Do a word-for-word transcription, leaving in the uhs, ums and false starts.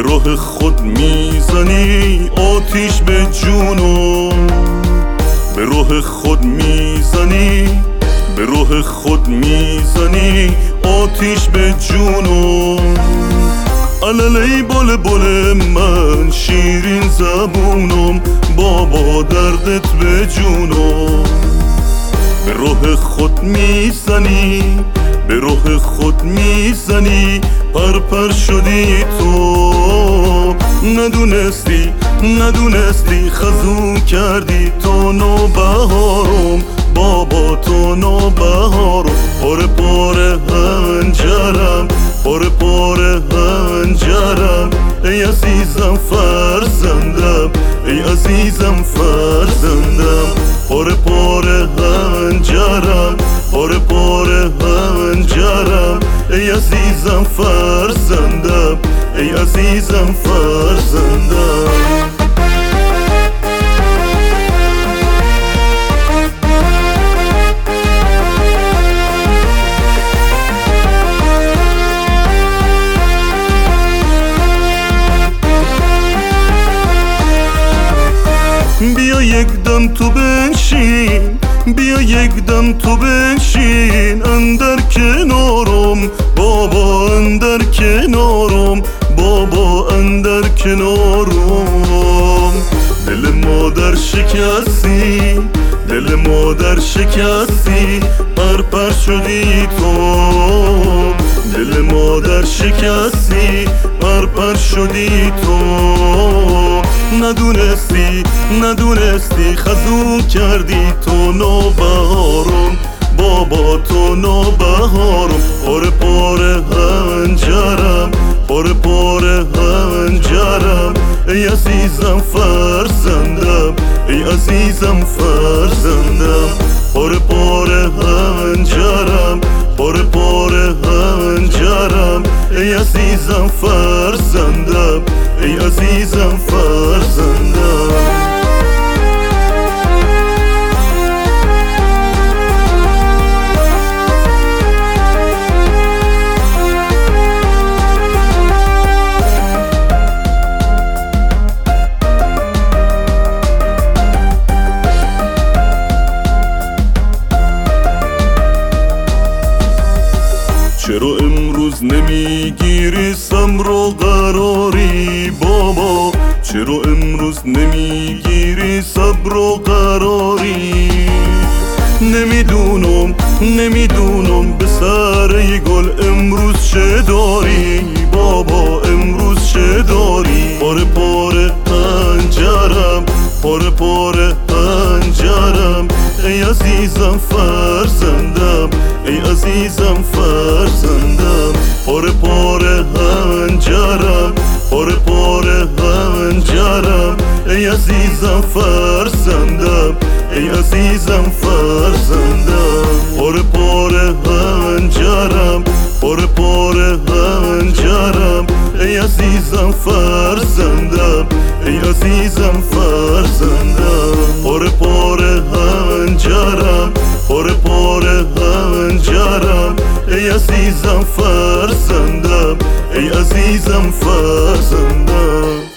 به راه خود میزنی آتیش به جونم، به راه خود میزنی، به راه خود میزنی آتیش به جونم. عللی بل بل من شیرین زبونم، بابا دردت به جونم. به راه خود میزنی، به راه خود میزنی، پر پر شدی تو. ندونستی ندونستی خزو کردی تو نوبهارم، بابا تو نوبهارم. پاره پاره هنجرم، پاره پاره هنجرم، ای عزیزم فرزندم، ای عزیزم فرزندم. پاره پاره هنجرم، پاره پاره هنجرم، ای عزیزم فرزندم، ای عزیزم فرزندم. بیا یک دم تو بنشین، بیا یک دم تو بنشین اندر کنارم، بابا اندر کنارم، بابا اندر کنارم. دل مادر شکستی، دل مادر شکستی، پر پر شدی تو. دل مادر شکستی، پر پر شدی تو. ندونستی ندونستی خزو کردی تو نوبهارم، بابا تو نوبهارم. پاره پاره هنجرم، پاره پاره هنجرم، ای عزیزم فرزندم، ای عزیزم فرزندم. پاره پاره هنجرم، پاره پاره هنجرم، ای عزیزم فرزندم، ای عزیزم فرزندم. چرا امروز نمیگیری صبر و قراری بابا، چرا امروز نمیگیری صبر و قراری؟ نمیدونم نمیدونم به سر گل امروز چه داری بابا، امروز چه داری؟ پاره پاره پنجرم، پاره پاره پنجرم، ای عزیزم فرزندم، ای عزیزم فرزندم. پاره پاره هنجرم، پاره پاره هنجرم، ای عزیزم فرزندم، ای عزیزم فرزندم. پاره پاره هنجرم، پاره پاره هنجرم، ای عزیزم فرزندم، ای عزیزم فرزندم. پاره پاره هنجرم، پاره پاره هنجرم، ای عزیزم فرزندم، ای عزیزم فرزندم.